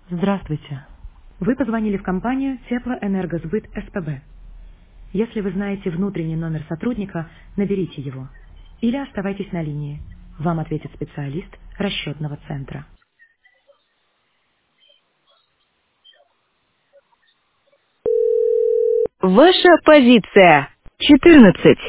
Здравствуйте. Вы позвонили в компанию Теплоэнергосбыт СПБ. Если вы знаете внутренний номер сотрудника, наберите его. Или оставайтесь на линии. Вам ответит специалист расчетного центра. Ваша позиция 14.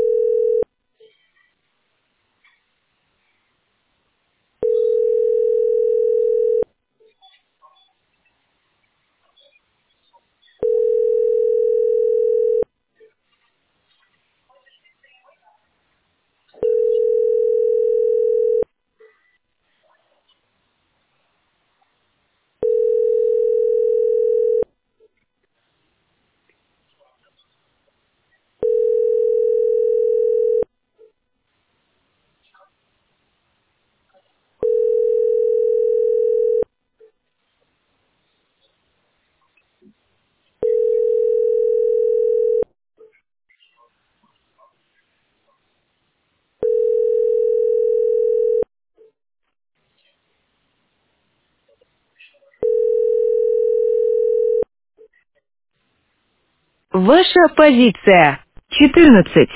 Ваша позиция 14.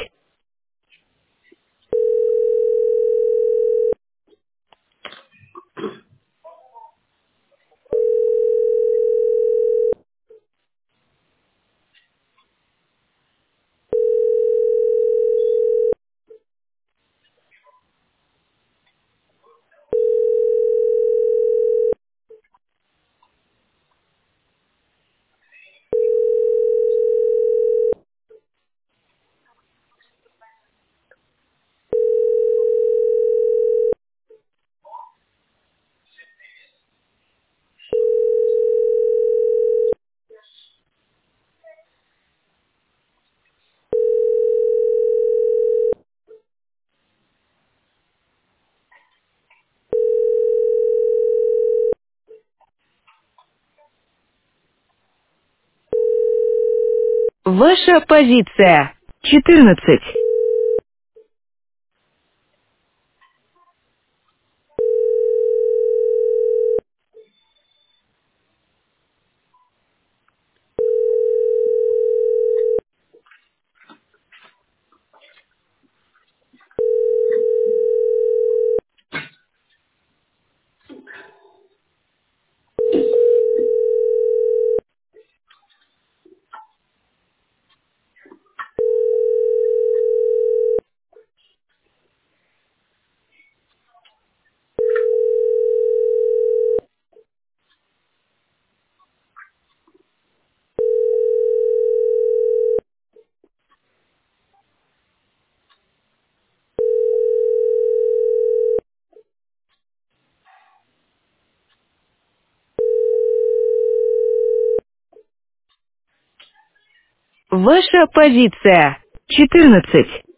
Ваша позиция 14. Ваша позиция 14.